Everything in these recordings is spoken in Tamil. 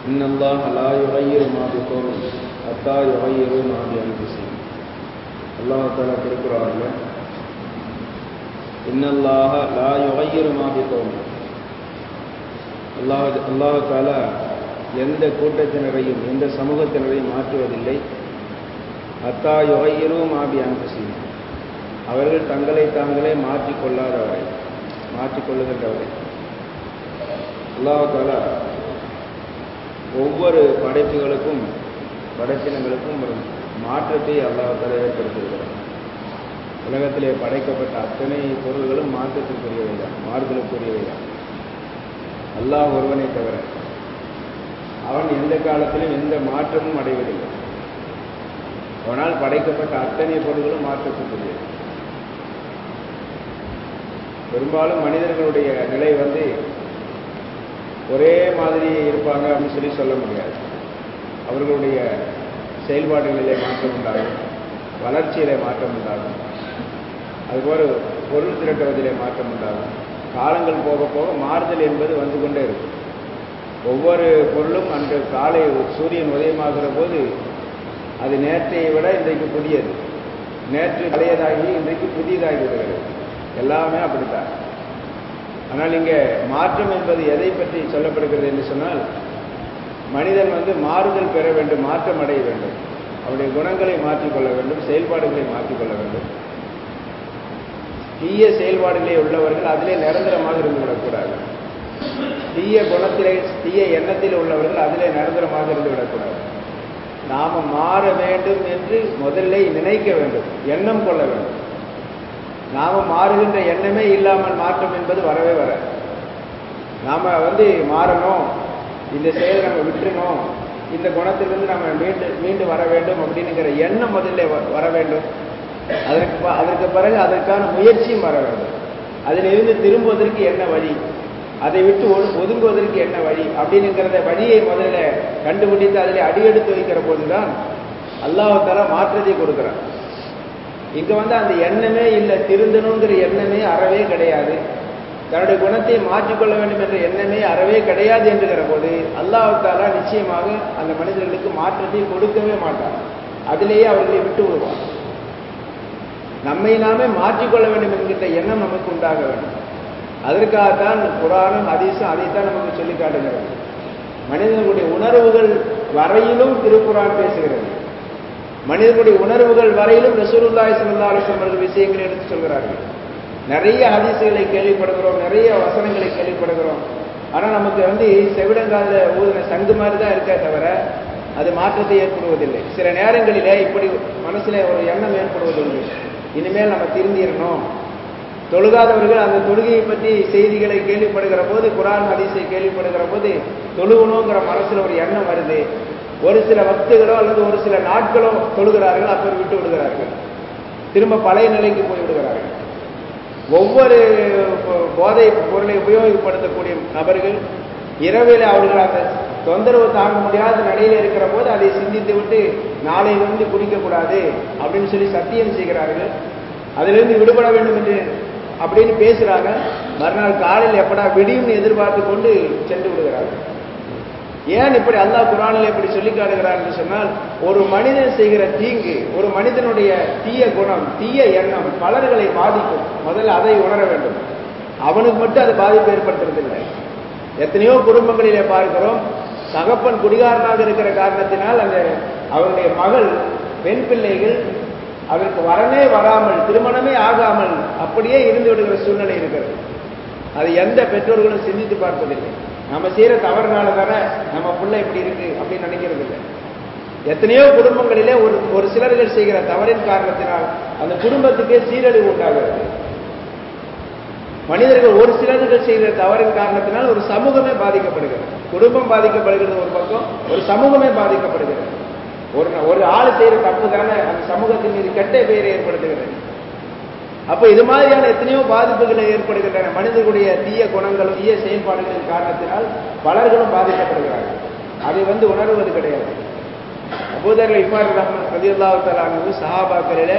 இன்னல்லாஹ லா யுகையிரு மா பிகௌமின் ஹத்தா யுகையிரு மா பிஅன்ஃபுஸிஹிம். அல்லாஹ் தஆலா திருக்குர்ஆன்ல இன்னல்லாஹ லா யுகையிரு மா பிகௌமின், அல்லாஹ் தஆலா எந்த கூட்டத்தினரையும் எந்த சமூகத்தினரையும் மாற்றுவதில்லை. ஹத்தா யுகையிரு மா பிஅன்ஃபுஸிஹிம், அவர்கள் தங்களை தாங்களே மாற்றிக்கொள்ளுகின்றவரை. அல்லாஹ் தஆலா ஒவ்வொரு படைப்பினங்களுக்கும் ஒரு மாற்றத்தை அல்லாஹ் தஆலா ஏற்படுத்தியிருக்கிறார். உலகத்திலே படைக்கப்பட்ட அத்தனை பொருள்களும் மாற்றத்திற்குரியவைதான், மாறுதலுக்குரியவைதான். அல்லாஹ் ஒருவனை தவிர அவன் எந்த காலத்திலும் எந்த மாற்றமும் அடைவதில்லை. அவனால் படைக்கப்பட்ட அத்தனை பொருள்களும் மாற்றத்திற்குரியது. பெரும்பாலும் மனிதர்களுடைய நிலை ஒரே மாதிரி இருப்பாங்க அப்படின்னு சொல்ல முடியாது. அவர்களுடைய செயல்பாடுகளிலே மாற்றம் உண்டாகும், வளர்ச்சியிலே மாற்றம் உண்டாகும், அதுபோல பொருள் திரட்டுவதிலே மாற்றம் உண்டாகும். காலங்கள் போக போக மாறுதல் என்பது வந்து கொண்டே இருக்கும். ஒவ்வொரு பொருளும் அன்று காலை சூரியன் உதயமாகிற போது அது நேற்றையை விட இன்றைக்கு புதியது, நேற்று பழையதாகி இன்றைக்கு புதியதாகி விடுகிறது. எல்லாமே அப்படித்தான். ஆனால் இங்கே மாற்றம் என்பது எதை பற்றி சொல்லப்படுகிறது என்று சொன்னால், மனிதன் மாறுதல் பெற வேண்டும், மாற்றம் அடைய வேண்டும், அவருடைய குணங்களை மாற்றிக்கொள்ள வேண்டும், செயல்பாடுகளை மாற்றிக்கொள்ள வேண்டும். தீய செயல்பாடுகளே உள்ளவர்கள் அதிலே நிரந்தரமாக இருந்துவிடக்கூடாது. தீய குணத்திலே தீய எண்ணத்தில் உள்ளவர்கள் அதிலே நிரந்தரமாக இருந்துவிடக்கூடாது. நாம மாற வேண்டும் என்று முதல்ல நினைக்க வேண்டும், எண்ணம் கொள்ள வேண்டும். நாம மாறுகின்ற எண்ணமே இல்லாமல் மாற்றம் என்பது வரவே வராது. நாம மாறணும், இந்த செயலை நம்ம விட்டுறணும், இந்த குணத்திலிருந்து நம்ம மீண்டு வர வேண்டும் அப்படிங்கிற எண்ணம் முதல்ல வர வேண்டும். அதற்கு பிறகு அதற்கான முயற்சியும் வர வேண்டும். அதிலிருந்து திரும்புவதற்கு என்ன வழி, அதை விட்டு ஒதுங்குவதற்கு என்ன வழி அப்படிங்கிறத வழியை முதல்ல கண்டுபிடித்து அதில் அடியெடுத்து வைக்கிற போதுதான் அல்லாஹ் தஆலா மாற்றத்தை கொடுக்கிறார். இங்க அந்த எண்ணமே இல்லை, திருந்தணுங்கிற எண்ணமே அறவே கிடையாது, தன்னுடைய குணத்தை மாற்றிக்கொள்ள வேண்டும் என்ற எண்ணமே அறவே கிடையாது என்கிற போது அல்லாஹ் தஆலா நிச்சயமாக அந்த மனிதர்களுக்கு மாற்றத்தை கொடுக்கவே மாட்டார். அதிலேயே அவர்களை விட்டு விடுவார். நம்மை நாமே மாற்றிக்கொள்ள வேண்டும் என்கின்ற எண்ணம் நமக்கு உண்டாக வேண்டும். அதற்காகத்தான் குர்ஆனும் ஹதீஸும் அதைத்தான் நமக்கு சொல்லி காட்டுகிறது. மனிதர்களுடைய உணர்வுகள் வரையிலும் திருக்குர்ஆன் பேசுகிறது. மனிதர்களுடைய உணர்வுகள் வரையிலும் ரசூலுல்லாஹி ஸல்லல்லாஹு அலைஹி வஸல்லம் அவர்கள் விஷயங்களை எடுத்து சொல்கிறார்கள். நிறைய ஹதீஸுகளை கேள்விப்படுகிறோம், நிறைய வசனங்களை கேள்விப்படுகிறோம். ஆனால் நமக்கு செவிடங்கால ஊதின சங்கு மாதிரி தான் இருக்கே தவிர அது மாற்றத்தை ஏற்படுவதில்லை. சில நேரங்களிலே இப்படி மனசுல ஒரு எண்ணம் ஏற்படுவதில்லை, இனிமேல் நம்ம திருந்திடணும். தொழுகாதவர்கள் அந்த தொழுகையை பற்றி செய்திகளை கேள்விப்படுகிற போது, குர்ஆன் ஹதீஸை கேள்விப்படுகிற போது தொழுகணுங்கிற மனசுல ஒரு எண்ணம் வருது. ஒரு சில வக்துகளோ அல்லது ஒரு சில நாட்களோ தொழுகிறார்கள், அப்புறம் விட்டு விடுகிறார்கள், திரும்ப பழைய நிலைக்கு போய் விடுகிறார்கள். ஒவ்வொரு போதை பொருளை உபயோகப்படுத்தக்கூடிய நபர்கள் இரவில் அவர்கள் அந்த தொந்தரவு தாங்க முடியாத நிலையில் இருக்கிற போது அதை சிந்தித்து விட்டு நாளையிலிருந்து குடிக்கக்கூடாது அப்படின்னு சத்தியம் செய்கிறார்கள். அதிலிருந்து விடுபட வேண்டும் என்று அப்படின்னு பேசுறாங்க. மறுநாள் காலையில் எப்படா விடியும்னு எதிர்பார்த்து கொண்டு சென்று விடுகிறார்கள். ஏன் இப்படி அல்லாஹ் குர்ஆனில் இப்படி சொல்லி காட்டுகிறார் என்று சொன்னால், ஒரு மனிதன் செய்கிற தீங்கு, ஒரு மனிதனுடைய தீய குணம், தீய எண்ணம் பலர்களை பாதிக்கும். முதல்ல அதை உணர வேண்டும். அவனுக்கு மட்டும் அது பாதிப்பு ஏற்படுத்துறதில்லை. எத்தனையோ குடும்பங்களிலே பார்க்கிறோம், தகப்பன் குடிகாரனாக இருக்கிற காரணத்தினால் அவருடைய மகள், பெண் பிள்ளைகள் அவருக்கு வரனே வராமல், திருமணமே ஆகாமல் அப்படியே இருந்து விடுகிற சூழ்நிலை இருக்கிறது. அது எந்த பெற்றோர்களும் சிந்தித்து பார்ப்பதில்லை. நம்ம செய்யற தவறுனால தானே நம்ம பிள்ளை இப்படி இருக்கு அப்படின்னு நினைக்கிறது இல்லை. எத்தனையோ குடும்பங்களிலே ஒரு சிலர்கள் செய்கிற தவறின் காரணத்தினால் அந்த குடும்பத்துக்கே சீரழிவு உண்டாகிறது. மனிதர்கள் ஒரு சிலர்கள் செய்கிற தவறின் காரணத்தினால் ஒரு சமூகமே பாதிக்கப்படுகிறது. குடும்பம் பாதிக்கப்படுகிறது ஒரு பக்கம், ஒரு சமூகமே பாதிக்கப்படுகிறது. ஒரு ஆள் செய்யற தப்பு தானே அந்த சமூகத்தின் மீது கெட்ட பெயரை ஏற்படுத்துகிறது. அப்ப இது மாதிரியான எத்தனையோ பாதிப்புகளை ஏற்படுகின்றன. மனிதர்களுடைய தீய குணங்களும் தீய செயல்பாடுகளின் காரணத்தினால் பலர்களும் பாதிக்கப்படுகிறார்கள். அதை உணர்வது கிடையாது. அபூதர் கிஃபாரி ரலியல்லாஹு தஆலா அன்ஹு சஹாபாக்களிலே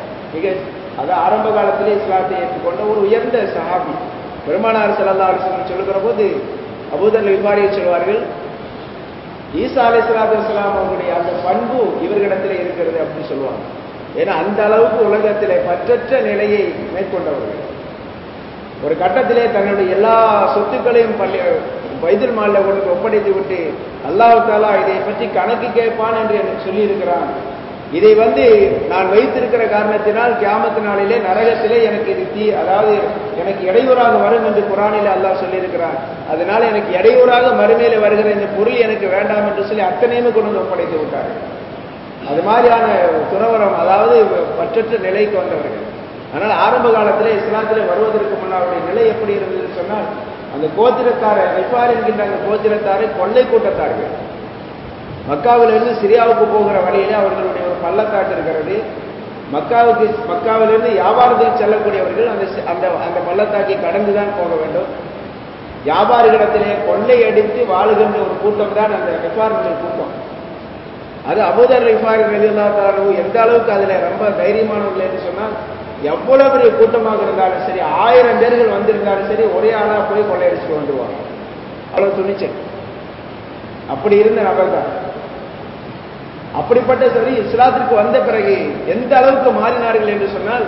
ஆரம்ப காலத்திலே இஸ்லாத்தை ஏற்றுக்கொண்ட ஒரு உயர்ந்த சஹாபி. பெருமானார் ஸல்லல்லாஹு அலைஹி வஸல்லம் சொல்லுகிற போது அபூதர் கிஃபாரியை சொல்வார்கள், ஈசா அலைஹிஸ்ஸலாத்து வஸ்ஸலாம் அவருடைய அந்த பண்பு இவர்களிடத்தில் இருக்கிறது அப்படின்னு சொல்லுவாங்க. ஏன்னா அந்த அளவுக்கு உலகத்திலே பற்றற்ற நிலையை மேற்கொண்டவர்கள். ஒரு கட்டத்திலே தன்னுடைய எல்லா சொத்துக்களையும் பைத்துல் மால்ல கொண்டு ஒப்படைத்து விட்டு அல்லாஹ் தஆலா இதை பற்றி கணக்கு கேட்பான் என்று எனக்கு சொல்லியிருக்கிறான். இதை நான் வைத்திருக்கிற காரணத்தினால் கியாமத் நாளிலே நரகத்திலே எனக்கு இது அதாவது எனக்கு இடையூறாக வரும் என்று குர்ஆனிலே அல்லாஹ் சொல்லியிருக்கிறான். அதனால எனக்கு இடையூறாக மறுமையில வருகிற இந்த பொருள் எனக்கு வேண்டாம் என்று சொல்லி அத்தனையுமே கொண்டு ஒப்படைத்து விட்டார்கள். அது மாதிரியான துறவரம், அதாவது பற்றற்ற நிலைக்கு வந்தவர்கள். அதனால் ஆரம்ப காலத்திலே இஸ்லாத்திலே வருவதற்கு முன்னாடி நிலை எப்படி இருந்ததுன்னு சொன்னால், அந்த கோத்திரத்தார ரிஃபார் என்கின்ற அந்த கோத்திரத்தாரை கொள்ளை கூட்டத்தார்கள். மக்காவிலிருந்து சிரியாவுக்கு போகிற வழியிலே அவர்களுடைய ஒரு பள்ளத்தாக்கு இருக்கிறது. மக்காவிலிருந்து வியாபாரத்துக்கு செல்லக்கூடியவர்கள் அந்த பள்ளத்தாக்கை கடந்துதான் போக வேண்டும். வியாபாரிகளிடத்திலே கொள்ளை அடித்து வாழுகின்ற ஒரு கூட்டம் தான் அந்த ரிஃபார்கள் கூட்டம். அது அபூதர் ரிஃபாரி ரலியல்லாஹு அன்ஹு எந்த அளவுக்கு அதில் ரொம்ப தைரியமானவர்கள் என்று சொன்னால், எவ்வளவு பெரிய கூட்டமாக இருந்தாலும் சரி, 1000 பேர்கள் வந்திருந்தாலும் சரி, ஒரே ஆளா போய் கொள்ளையடிச்சுட்டு வந்துருவாங்க. அவ்வளவு துணிச்சல். அப்படி இருந்த நபர் தான். அப்படிப்பட்ட சரி இஸ்லாத்திற்கு வந்த பிறகு எந்த அளவுக்கு மாறினார்கள் என்று சொன்னால்,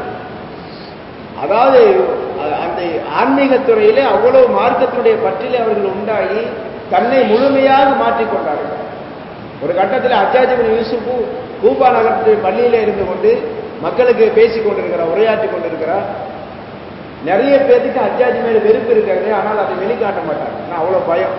அதாவது அந்த ஆன்மீக துறையிலே அவ்வளவு மார்க்கத்தினுடைய பற்றிலே அவர்கள் உண்டாகி தன்னை முழுமையாக மாற்றிக்கொண்டார்கள். ஒரு கட்டத்தில் ஹஜ்ஜாஜ் இப்னு யூசுப் கூபா நகரத்து பள்ளியிலே இருந்து கொண்டு மக்களுக்கு பேசிக் கொண்டிருக்கிறார், உரையாற்றி கொண்டிருக்கிறார். நிறைய பேருக்கு ஹஜ்ஜாஜ் மேல வெறுப்பு இருக்கிறது, ஆனால் அதை வெளிக்காட்ட மாட்டாங்க. ஆனால் அவ்வளவு பயம்.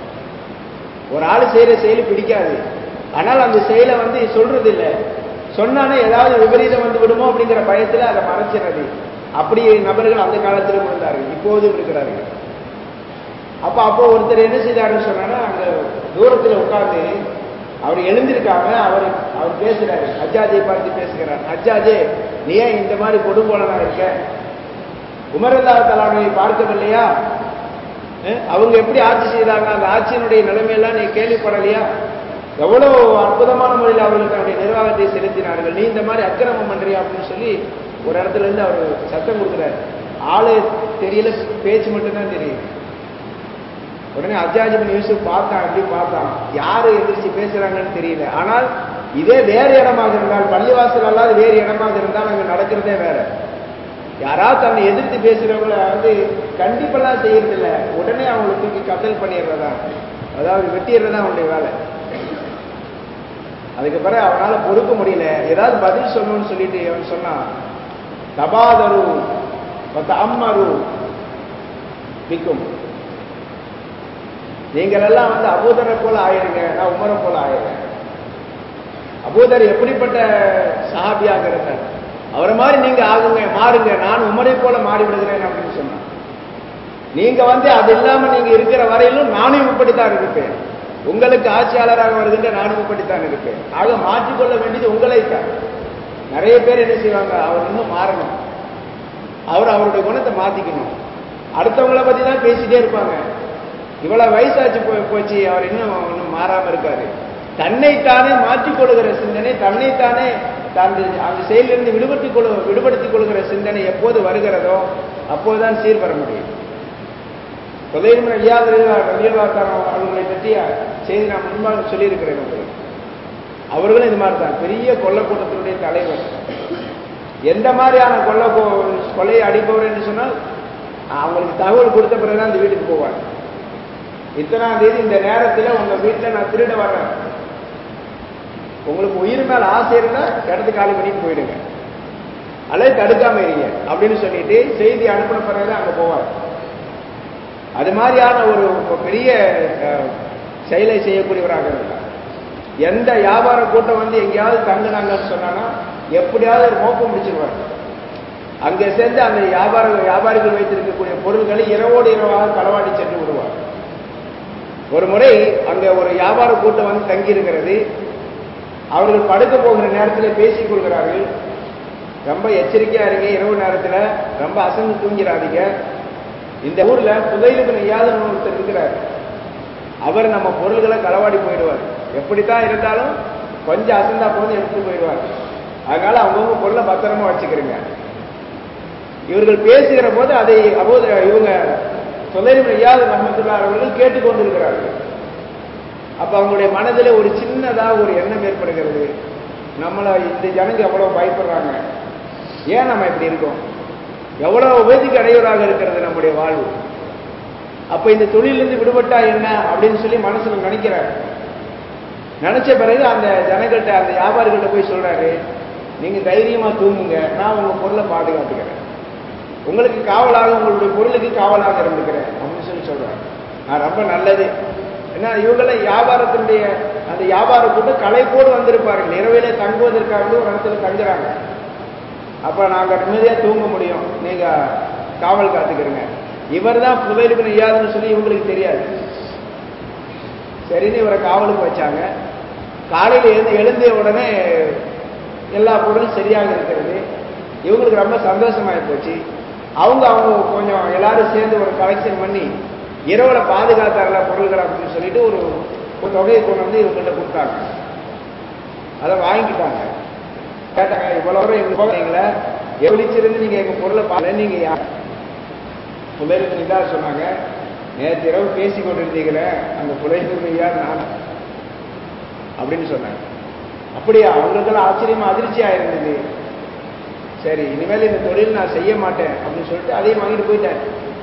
ஒரு ஆள் செய்யற செயலு பிடிக்காது, ஆனால் அந்த செயலை சொல்றது இல்லை. சொன்னானே ஏதாவது விபரீதம் விடுமோ அப்படிங்கிற பயத்தில் அதை மறைச்சிறது. அப்படி நபர்கள் அந்த காலத்திலும் இருந்தார்கள், இப்போதும் இருக்கிறார்கள். அப்போ ஒருத்தர் என்ன செய்தாருன்னு சொன்னா, அங்க தூரத்தில் உட்கார்ந்து அவர் எழுந்திருக்காம அவர் பேசுறாரு, ஹஜ்ஜாஜை பார்த்து பேசுகிறார். ஹஜ்ஜாஜே, நீ ஏன் இந்த மாதிரி கொடுங்கோலனா இருக்க? உமர் ரலியல்லாஹு தஆலாவை பார்க்கவில்லையா? அவங்க எப்படி ஆட்சி செய்தாங்க, அந்த ஆட்சியினுடைய நிலைமையெல்லாம் நீ கேள்விப்படலையா? எவ்வளவு அற்புதமான முறையில் அவர்கள் தன்னுடைய நிர்வாகத்தை செலுத்தினார்கள். நீ இந்த மாதிரி அக்கிரமம் பண்றியா அப்படின்னு சொல்லி ஒரு இடத்துல இருந்து அவர் சத்தம் கொடுக்குறாரு. ஆளு தெரியல, பேச்சு மட்டும்தான் தெரியும். உடனே ஹஜ்ஜாஜ் இப்னு யூசுப் பார்த்தான், யாரு எந்திரிச்சு பேசுறாங்கன்னு தெரியல. ஆனால் இதே வேறு இடமாக இருந்தால், பள்ளிவாசல் அல்லாது வேறு இடமாக இருந்தால் அங்க நடக்கிறதே வேற. யாராவது தன்னை எதிர்த்து பேசுறவங்களை கண்டிப்பெல்லாம் செய்யறதில்லை, உடனே அவங்களை தூக்கி கத்தல் பண்ணிடுறதா, அதாவது வெட்டிடுறதா அவனுடைய வேலை. அதுக்கு பிறகு அவனால பொறுக்க முடியல, ஏதாவது பதில் சொல்லணும்னு சொல்லிட்டு அவன் சொன்னான், தபாதரு அம்மரு பிக்கும், நீங்கள் எல்லாம் அபூதரை போல ஆயிருங்க, நான் உமரை போல ஆயிருங்க. அபூதர் எப்படிப்பட்ட சஹாபியாக இருந்தார், அவரை மாதிரி நீங்க ஆகுங்க, மாறுங்க, நான் உமரை போல மாறிவிடுகிறேன் அப்படின்னு சொன்னான். நீங்க அது இல்லாம நீங்க இருக்கிற வரையிலும் நானும் இப்படித்தான் இருப்பேன், உங்களுக்கு ஆட்சியாளராக வருகின்ற நானும் இப்படித்தான் இருப்பேன். ஆக மாற்றிக்கொள்ள வேண்டியது உங்களைத்தான். நிறைய பேர் என்ன செய்வாங்க, அவர் இன்னும் மாறணும், அவருடைய குணத்தை மாத்திக்கணும், அடுத்தவங்களை பத்தி தான் பேசிட்டே இருப்பாங்க. இவ்வளவு வயசாச்சு போச்சு, அவர் இன்னும் மாறாம இருக்காரு. தன்னைத்தானே மாற்றிக்கொள்கிற சிந்தனை, தன்னைத்தானே அந்த செயலிலிருந்து விடுபடுத்திக் கொள்கிற சிந்தனை எப்போது வருகிறதோ அப்போதுதான் சீர்பெற முடியும். ஹுதைர் இப்னு இயாத் ரலியல்லாஹு அன்ஹு அவர்களை பற்றிய செய்தி நான் முன்பாக சொல்லியிருக்கிறேன் உங்களுக்கு. அவர்களும் இது மாதிரி தான், பெரிய கொள்ளைக்கூட்டத்தினுடைய தலைவர். எந்த மாதிரியான கொள்ளையை அடிப்பவர் என்று சொன்னால், அவங்களுக்கு தகவல் கொடுத்த பிறகுதான் அந்த வீட்டுக்கு போவார். இத்தனாம் தேதி இந்த நேரத்தில் உங்க வீட்டில் நான் திருட வர்றேன், உங்களுக்கு உயிர் மேல ஆசை இருந்தா இடத்து காலி பண்ணிட்டு போயிடுங்க, அல்லது தடுக்காம இருங்க அப்படின்னு சொல்லிட்டு செய்தி அனுப்பின பிறகுதான் அங்க போவார். அது மாதிரியான ஒரு பெரிய செயலை செய்யக்கூடியவராக இருந்தார். எந்த வியாபார கூட்டம் எங்கேயாவது தங்குனாங்கன்னு சொன்னா எப்படியாவது ஒரு மோப்பம் முடிச்சிருவார். அங்க சேர்ந்து அந்த வியாபாரிகள் வைத்திருக்கக்கூடிய பொருள்களை இரவோடு இரவாக களவாடி சென்று விடுவார். ஒரு முறை அங்க ஒரு வியாபார கூட்டம் தங்கி இருக்கிறது. அவர்கள் படுக்க போகிற நேரத்தில் பேசிக் கொள்கிறார்கள், ரொம்ப எச்சரிக்கையா இருங்க, இரவு நேரத்தில் ரொம்ப அசந்து தூங்கிறாதீங்க. இந்த ஊர்ல ஹுதைர் இப்னு இயாத் ஒருத்தர் இருக்கிறார், அவர் நம்ம பொருள்களை களவாடி போயிடுவார், எப்படித்தான் இருந்தாலும் கொஞ்சம் அசந்தா போது எடுத்துட்டு போயிடுவார், அதனால அவங்கவுங்க பொருளை பத்திரமா வச்சுக்கிறீங்க. இவர்கள் பேசுகிற போது அதை இவங்க ஹுதைர் இப்னு இயாத் ரஹ்மத்துல்லாஹி அவர்கள் கேட்டுக்கொண்டிருக்கிறார்கள். அப்ப அவங்களுடைய மனதிலே ஒரு சின்னதா ஒரு எண்ணம் ஏற்படுகிறது, நம்மளை இந்த ஜனங்க எவ்வளவு பயப்படுறாங்க, ஏன் நம்ம இப்படி இருக்கோம், எவ்வளவு உபதிக்கு அடையூறாக இருக்கிறது நம்முடைய வாழ்வு. அப்ப இந்த தொழிலிருந்து விடுபட்டா என்ன அப்படின்னு சொல்லி மனசுல நினைக்கிறார். நினைச்ச பிறகு அந்த ஜனங்கள்கிட்ட, அந்த வியாபாரிகள்ட்ட போய் சொல்றாரு, நீங்க தைரியமா தூங்குங்க, நான் உங்க பொருளை பாதுகாத்துக்கிறேன், உங்களுக்கு காவலாக, உங்களுடைய பொருளுக்கு காவலாக இருந்துக்கிறேன் அப்படின்னு சொல்லி சொல்றாரு. ரொம்ப நல்லது. ஏன்னா இவங்கெல்லாம் வியாபாரத்தினுடைய அந்த வியாபார கூட்டம் களைப்போடு வந்திருப்பார்கள், இரவிலே தங்குவதற்காக ஒரு இடத்துல தங்குறாங்க. அப்ப நாங்க நிம்மதியா தூங்க முடியும், நீங்க காவல் காத்துக்கிறீங்க. இவர் தான் புதையல் இப்னு இயாதுன்னு சொல்லி இவங்களுக்கு தெரியாது. சரின்னு இவரை காவலுக்கு வச்சாங்க. காலையில எழுந்த உடனே எல்லா பொருளும் சரியாக இருக்கிறது. இவங்களுக்கு ரொம்ப சந்தோஷமாயி போச்சு. அவங்க கொஞ்சம் எல்லாரும் சேர்ந்து ஒரு கலெக்ஷன் பண்ணி இரவுல பாதுகாத்தார்களா பொருள்கள் அப்படின்னு சொல்லிட்டு ஒரு தொகையை கொண்டு வந்து இவங்கள்ட்ட கொடுத்தாங்க. அதை வாங்கிக்கிட்டாங்க. கேட்டாங்க, இவ்வளவு எங்க போகிறீங்களா, எவ்வளிச்சிருந்து நீங்க எங்க பொருளை பாருங்க, நீங்க யார்? புதையலுக்கு இதா சொன்னாங்க, நேற்று இரவு பேசி கொண்டிருந்தீங்களே அந்த புதையலுக்கு யார், நான் அப்படின்னு சொன்னாங்க. அப்படியா? அவங்களுக்கெல்லாம் ஆச்சரியமா அதிர்ச்சியா இருந்தது. சரி, இனிமேல் இந்த தொழில் நான் செய்ய மாட்டேன் அப்படின்னு சொல்லிட்டு அதையும் வாங்கிட்டு போயிட்டேன்.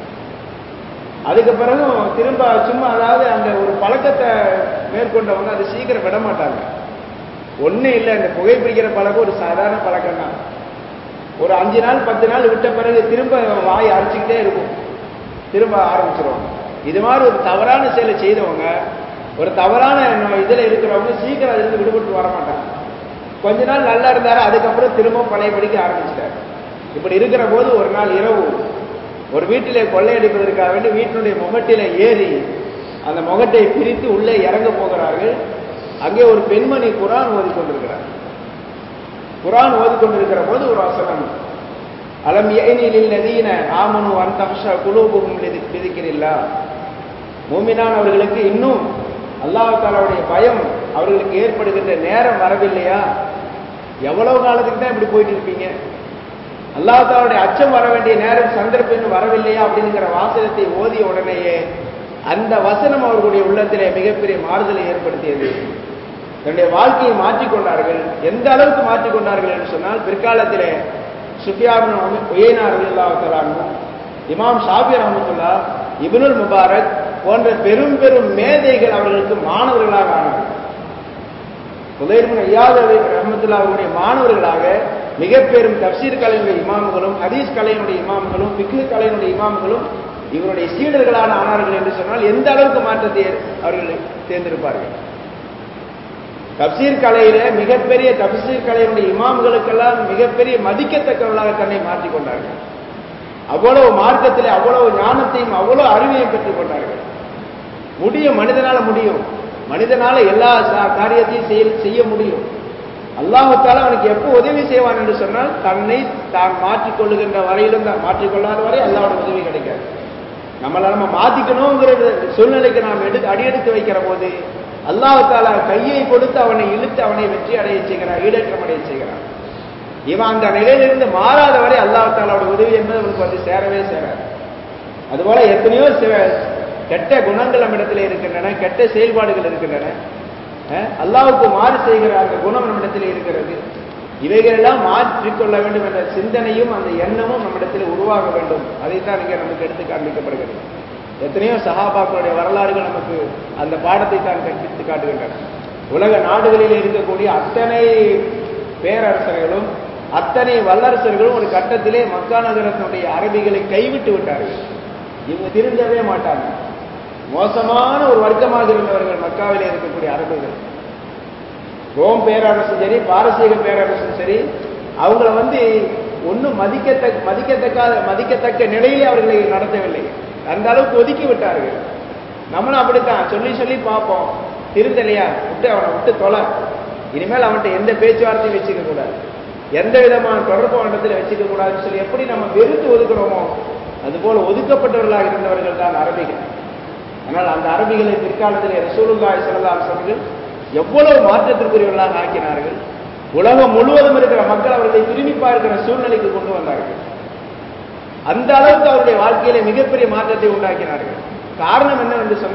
அதுக்கு பிறகும் திரும்ப சும்மா, அதாவது அந்த ஒரு பழக்கத்தை மேற்கொண்டவங்க அது சீக்கிரம் விட மாட்டாங்க. ஒன்றும் இல்லை, இந்த புகைப்பிடிக்கிற பழக்கம் ஒரு சாதாரண பழக்கம் தான். ஒரு 5 நாள் 10 நாள் விட்ட பிறகு திரும்ப வாய் அரைச்சிக்கிட்டே இருக்கும், திரும்ப ஆரம்பிச்சிருவாங்க. இது மாதிரி ஒரு தவறான செயலை செய்தவங்க, ஒரு தவறான இதில் இருக்கிறவங்க சீக்கிரம் அதிலிருந்து விடுபட்டு வர மாட்டாங்க. கொஞ்ச நாள் நல்லா இருந்தாரு, அதுக்கப்புறம் திரும்ப பழையபடிக்க ஆரம்பிச்சிட்டாரு. இப்படி இருக்கிற போது ஒரு நாள் இரவு ஒரு வீட்டிலே கொள்ளையடிப்பதற்காக வேண்டி வீட்டினுடைய முகட்டில ஏறி அந்த முகட்டை பிரித்து உள்ளே இறங்க போகிறார்கள். அங்கே ஒரு பெண்மணி குர்ஆன் ஓதிக்கொண்டிருக்கிறார். குர்ஆன் ஓதிக்கொண்டிருக்கிற போது ஒரு வசனம், அலம் யஅனி லில்லதீன ஆமனு அன் தக்ஷா குலூபுஹும் லிதிக்ரில்லாஹ், மூமினானவர்களுக்கு இன்னும் அல்லாஹ் தஆலாவுடைய பயம் அவர்களுக்கு ஏற்படுகின்ற நேரம் வரவில்லையா? எவ்வளவு காலத்துக்கு தான் இப்படி போயிட்டு இருப்பீங்க? அல்லாஹ் தஆலாவுடைய அச்சம் வர வேண்டிய நேரம் சந்தர்ப்பம் வரவில்லையா அப்படிங்கிற வாசகத்தை ஓதிய உடனேயே அந்த வசனம் அவர்களுடைய உள்ளத்திலே மிகப்பெரிய மாறுதலை ஏற்படுத்தியது. தன்னுடைய வாழ்க்கையை மாற்றிக்கொண்டார்கள். எந்த அளவுக்கு மாற்றிக்கொண்டார்கள் என்று சொன்னால், பிற்காலத்திலே சுஃபியான் இப்னு உயைனா ரலியல்லாஹு தஆலா அன்ஹு, இமாம் ஷாஃபி ரஹ்மத்துல்லாஹ், இப்னுல் முபாரக் போன்ற பெரும் பெரும் மேதைகள் அவர்களுக்கு மாணவர்களாக ஆனார்கள். புதையல் இப்னு இயாத் ரஹ்மத்துல்லாஹ் அவருடைய மாணவர்களாக மிக பெரும் தஃப்சீர் கலையினுடைய இமாம்களும், ஹதீஸ் கலையினுடைய இமாம்களும், ஃபிக்ஹ் கலையினுடைய இமாம்களும் இவருடைய சீடர்களான ஆனார்கள் என்று சொன்னால் எந்த அளவுக்கு மாற்றத்தை அவர்கள் தேர்ந்தெடுப்பார்கள். தஃப்சீர் கலையில மிகப்பெரிய தஃப்சீர் கலையினுடைய இமாம்களுக்கெல்லாம் மிகப்பெரிய மதிக்கத்தக்கவர்களாக தன்னை மாற்றிக்கொண்டார்கள். அவ்வளவு மார்க்கத்திலே அவ்வளவு ஞானத்தையும் அவ்வளவு அறிவையும் பெற்றுக் கொண்டார்கள். முடியும், மனிதனால முடியும், மனிதனால எல்லா காரியத்தையும் செய்ய முடியும். அல்லாஹ் தஆலா அவனுக்கு எப்போ உதவி செய்வான் என்று சொன்னால், தன்னை தான் மாற்றிக்கொள்ளுகின்ற வரையிலும் தான், மாற்றிக்கொள்ளாத வரை அல்லாஹ்வுடைய உதவி கிடைக்காது. நம்ம மாத்திக்கணுங்கிற சூழ்நிலைக்கு நாம் அடியெடுத்து வைக்கிற போது அல்லாஹ் தஆலா கையை கொடுத்து அவனை இழுத்து அவனை வெற்றி அடைய செய்கிறான், ஈடேற்றம் அடைய செய்கிறான். இவன் அந்த நிலையிலிருந்து மாறாத வரை அல்லாஹ் தஆலாவுடைய உதவி என்பது அவனுக்கு வந்து சேரவே சேராது. அதுபோல எத்தனையோ கெட்ட குணங்கள் நம்மிடத்தில் இருக்கின்றன, கெட்ட செயல்பாடுகள் இருக்கின்றன. அல்லாஹ்வுக்கு மாறு செய்கிற அந்த குணம் நம்மிடத்தில் இருக்கிறது. இவைகளெல்லாம் மாற்றிக்கொள்ள வேண்டும் என்ற சிந்தனையும் அந்த எண்ணமும் நம்மிடத்தில் உருவாக வேண்டும். அதைத்தான் இங்கே நமக்கு எடுத்து காண்பிக்கப்படுகிறது. எத்தனையோ சஹாபாக்களுடைய வரலாறுகள் நமக்கு அந்த பாடத்தை தான் கற்பித்து காட்டுகின்றன. உலக நாடுகளில் இருக்கக்கூடிய அத்தனை பேரரசர்களும் அத்தனை வல்லரசர்களும் ஒரு கட்டத்திலே மக்கா நகரத்தினுடைய அரபிகளை கைவிட்டு விட்டார்கள். இவங்க திருந்தவே மாட்டாங்க. மோசமான ஒரு வர்க்கமாக இருந்தவர்கள் மக்காவிலே இருக்கக்கூடிய அரபுகள். ரோம் பேரரசும் சரி, பாரசீக பேரரசும் சரி, அவங்கள ஒன்றும் மதிக்கத்தக்க நிலையிலே அவர்களை நடத்தவில்லை. அந்த அளவுக்கு ஒதுக்கி விட்டார்கள். நம்மளும் அப்படித்தான் சொல்லி சொல்லி பார்ப்போம், திருந்தலையா விட்டு அவனை விட்டு தொலை, இனிமேல் அவன்கிட்ட எந்த பேச்சுவார்த்தையும் வச்சுக்க கூடாது, எந்த விதமான தொடர்பு அவனிடத்தில் வச்சுக்க கூடாதுன்னு சொல்லி எப்படி நம்ம வெறுத்து ஒதுக்குறோமோ அதுபோல ஒதுக்கப்பட்டவர்களாக இருந்தவர்கள் தான் அரபிகள். ஆனால் அந்த அரபிகளை பிற்காலத்திலே ரசூலுல்லாஹி ஸல்லல்லாஹு அலைஹி வஸல்லம் எவ்வளவு மாற்றத்திற்குரியவர்களாக ஆக்கினார்கள். உலகம் முழுவதும் இருக்கிற மக்கள் அவர்களை திரும்பி பார்க்கிற சூழ்நிலைக்கு கொண்டு வந்தார்கள். அந்த அளவுக்கு அவருடைய வாழ்க்கையிலே மிகப்பெரிய மாற்றத்தை உண்டாக்கினார்கள். காரணம் என்னவென்று சொன்னால்,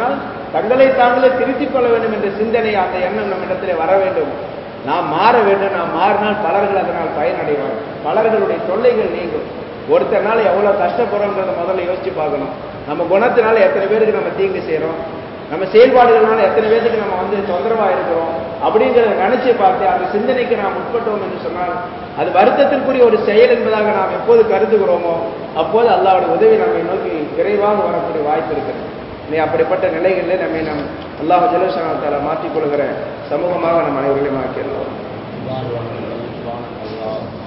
தங்களை தாங்களே திருத்திக் கொள்ள வேண்டும் என்ற சிந்தனை, அந்த எண்ணம் நம்ம இடத்திலே வர வேண்டும். நாம் மாற வேண்டும். நாம் மாறினால் பலர்கள் அதனால் பயனடைவார். பலர்களுடைய தொல்லைகள் நீங்கும். ஒருத்தனால எவ்வளவு கஷ்டப்படுறோம்ன்றதை முதல்ல யோசிச்சு பார்க்கணும். நம்ம குணத்தினால எத்தனை பேருக்கு நம்ம தீங்கு செய்யறோம், நம்ம செயல்பாடுகள்னால எத்தனை பேருக்கு நம்ம தொந்தரவா இருக்கிறோம் அப்படிங்கிறத நினைச்சு பார்த்து அந்த சிந்தனைக்கு நாம் உட்பட்டோம் என்று சொன்னால் அது வருத்தத்திற்குரிய ஒரு செயல் என்பதாக நாம் எப்போது கருதுகிறோமோ அப்போது அல்லாஹ்வுடைய உதவி நம்மை நோக்கி விரைவாக வரக்கூடிய வாய்ப்பு இருக்கிறது. அப்படிப்பட்ட நிலைகளிலே நம்மை நாம் அல்லாஹ் ஜல்ல ஷஅனஹு தஆலா மாற்றிக் கொள்கிற சமூகமாக நம் அனைவர்களையும் ஆக்கிடலாம்.